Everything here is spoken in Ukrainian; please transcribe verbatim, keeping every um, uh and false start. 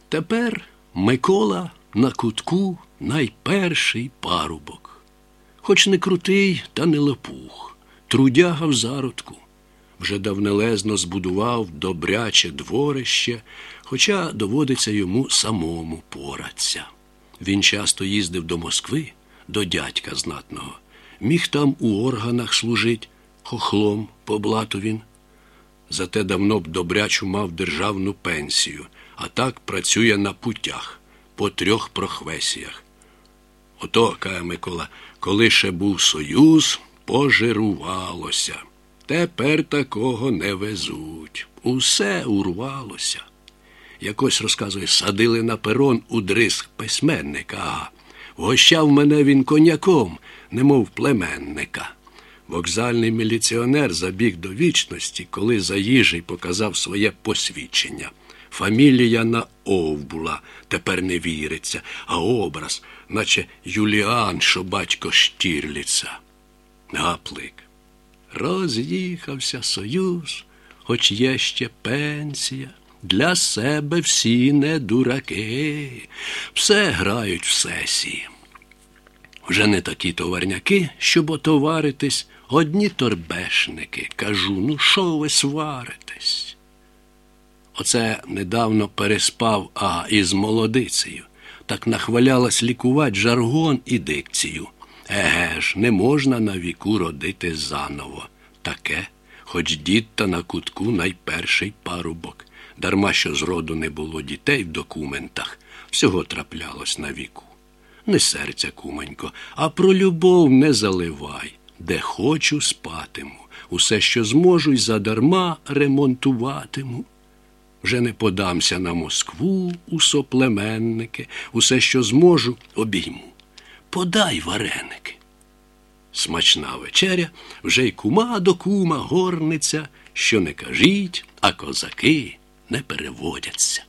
Тепер Микола на кутку найперший парубок. Хоч не крутий, та не лопух, трудяга в зародку. Вже давнелезно збудував добряче дворище, хоча доводиться йому самому поратися. Він часто їздив до Москви, до дядька знатного. Міг там у органах служить, хохлом по блату він. Зате давно б добрячу мав державну пенсію, а так працює на путях, по трьох професіях. Ото, каже Микола, коли ще був Союз, пожирувалося. Тепер такого не везуть. Усе урвалося. Якось, розказує, садили на перон у дриск письменника, ага. Вгощав мене він коньяком, немов племенника. Вокзальний міліціонер забіг до вічності, коли заїжджий показав своє посвідчення. Фамілія на Ов була, тепер не віриться, а образ, наче Юліан, що батько Штірліца. Гаплик. Роз'їхався Союз, хоч є ще пенсія. Для себе всі не дураки, все грають в сесії. Вже не такі товарняки, щоб отоваритись, одні торбешники. Кажу, ну що ви сваритесь? Оце недавно переспав, а із молодицею. Так нахвалялась лікувати жаргон і дикцію. Еге ж, не можна на віку родити заново. Таке, хоч дід та на кутку найперший парубок. Дарма, що зроду не було дітей в документах, всього траплялось на віку. Не серця, кумонько, а про любов не заливай. Де хочу, спатиму. Усе, що зможу, й задарма ремонтуватиму. Вже не подамся на Москву у соплеменники. Усе, що зможу, обійму. Подай вареники. Смачна вечеря, вже й кума до кума горниця, що не кажіть, а козаки не переводяться.